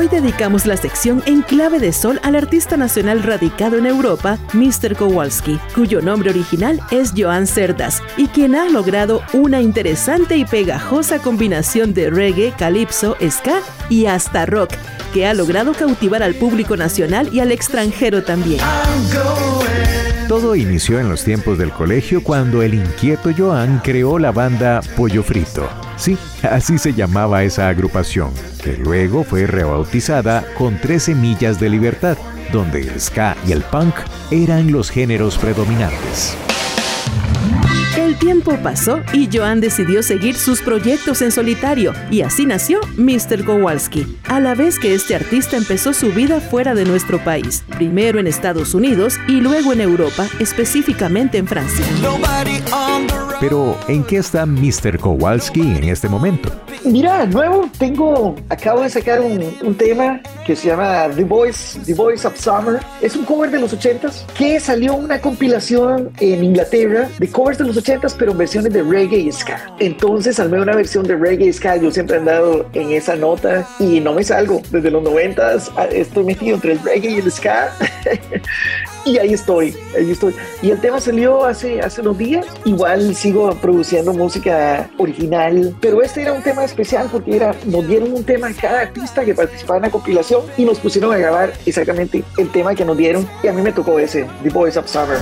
Hoy dedicamos la sección En Clave de Sol al artista nacional radicado en Europa, Mr. Kowalski, cuyo nombre original es Joan Cerdas, y quien ha logrado una interesante y pegajosa combinación de reggae, calipso, ska y hasta rock, que ha logrado cautivar al público nacional y al extranjero también. Todo inició en los tiempos del colegio cuando el inquieto Joan creó la banda Pollo Frito. Sí, así se llamaba esa agrupación, que luego fue rebautizada con 13 Millas de Libertad, donde el ska y el punk eran los géneros predominantes. El tiempo pasó y Joan decidió seguir sus proyectos en solitario, y así nació Mr. Kowalski, a la vez que este artista empezó su vida fuera de nuestro país, primero en Estados Unidos y luego en Europa, específicamente en Francia. Pero, ¿en qué está Mr. Kowalski en este momento? Mira, acabo de sacar un tema que se llama The Voice of Summer. Es un cover de los 80s que salió una compilación en Inglaterra de covers de los 80s, pero en versiones de reggae y ska. Entonces armé una versión de reggae y ska. Yo siempre he andado en esa nota y no me salgo. Desde los 90s estoy metido entre el reggae y el ska. Y ahí estoy. Y el tema salió hace unos días. Igual sigo produciendo música original, pero este era un tema especial porque nos dieron un tema a cada artista que participaba en la compilación y nos pusieron a grabar exactamente el tema que nos dieron, y a mí me tocó ese, The Voice of Summer.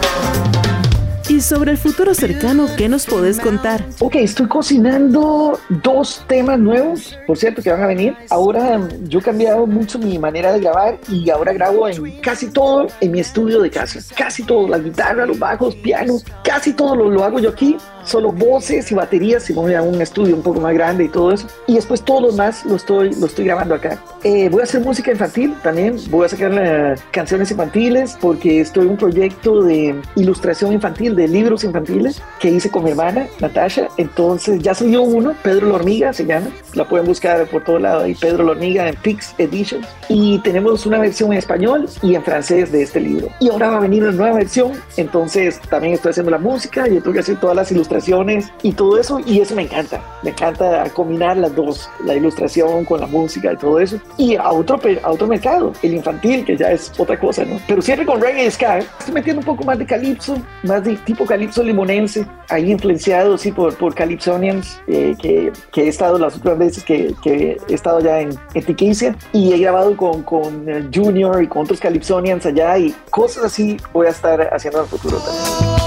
Y sobre el futuro cercano, ¿qué nos podés contar? Ok, estoy cocinando 2 temas nuevos, por cierto, que van a venir. Ahora yo he cambiado mucho mi manera de grabar y ahora grabo en casi todo en mi estudio de casa. Casi todo, la guitarra, los bajos, pianos, casi todo lo hago yo aquí. Solo voces y baterías, si voy a un estudio un poco más grande y todo eso. Y después todo lo más lo estoy grabando acá. Voy a hacer música infantil también. Voy a sacar canciones infantiles porque estoy en un proyecto de ilustración infantil, de libros infantiles que hice con mi hermana, Natasha. Entonces ya salió uno, Pedro la Hormiga se llama. La pueden buscar por todo lado ahí, Pedro la Hormiga en Pix Editions. Y tenemos una versión en español y en francés de este libro. Y ahora va a venir una nueva versión. Entonces también estoy haciendo la música y tengo que hacer todas las ilustraciones y todo eso, y eso me encanta combinar las dos, la ilustración con la música y todo eso, y a otro mercado, el infantil, que ya es otra cosa, ¿no? Pero siempre con reggae y ska. Estoy metiendo un poco más de calipso, más de tipo calipso limonense, ahí influenciado sí por Calypsonians, que he estado las últimas veces que he estado ya en Tiquicia, y he grabado con Junior y con otros Calypsonians allá, y cosas así voy a estar haciendo en el futuro también.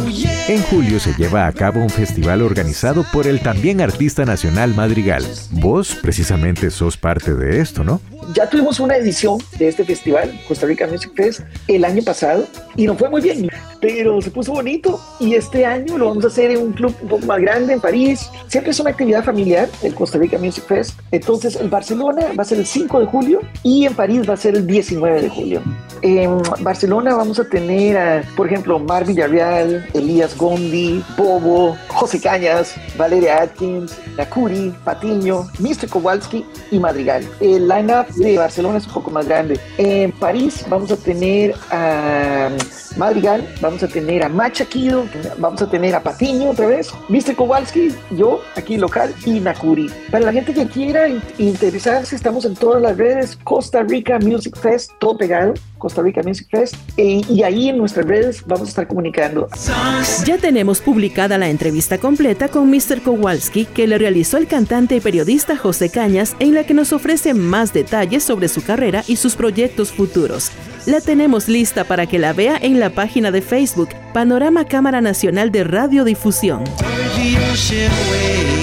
En julio se lleva a cabo un festival organizado por el también artista nacional Madrigal. Vos precisamente sos parte de esto, ¿no? Ya tuvimos una edición de este festival, Costa Rica Music Fest, el año pasado, y nos fue muy bien, pero se puso bonito, y este año lo vamos a hacer en un club un poco más grande en París. Siempre es una actividad familiar, el Costa Rica Music Fest. Entonces en Barcelona va a ser el 5 de julio y en París va a ser el 19 de julio. En Barcelona vamos a tener, por ejemplo, Mar Villarreal, Elías Gondi, Bobo, José Cañas, Valeria Atkins, Nakuri, Patiño, Mr. Kowalski y Madrigal. El line-up de Barcelona es un poco más grande. En París vamos a tener a Madrigal, vamos a tener a Machaquido, vamos a tener a Patiño otra vez, Mr. Kowalski, yo aquí local, y Nakuri. Para la gente que quiera interesarse, estamos en todas las redes, Costa Rica Music Fest, todo pegado, Costa Rica Music Fest, y ahí en nuestras redes vamos a estar comunicando. Ya tenemos publicada la entrevista completa con Mr. Kowalski, que le realizó el cantante y periodista José Cañas, en la que nos ofrece más detalles sobre su carrera y sus proyectos futuros. La tenemos lista para que la vea en la página de Facebook Panorama Cámara Nacional de Radiodifusión.